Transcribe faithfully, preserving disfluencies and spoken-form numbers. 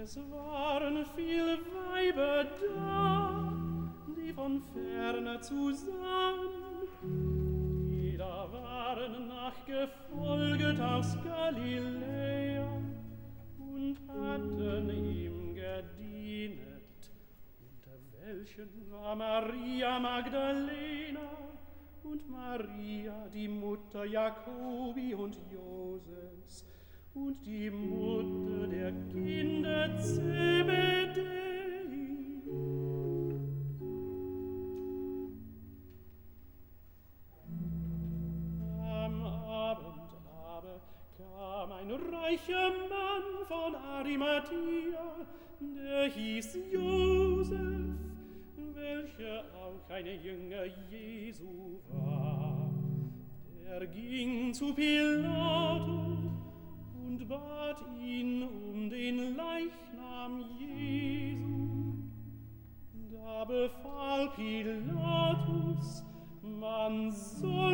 Es waren viele Weiber da, die von ferne zusammen, die da waren nachgefolget aus Galiläa und hatten ihm gedienet. Unter welchen war Maria Magdalena und Maria, die Mutter Jakobi und Joses, und die Mutter der Kinder Zebedei. Am Abend aber kam ein reicher Mann von Arimathea, der hieß Josef, welcher auch eine Jünger Jesu war. Der ging zu Pilatus und bat ihn um den Leichnam Jesu. Da befahl Pilatus, man soll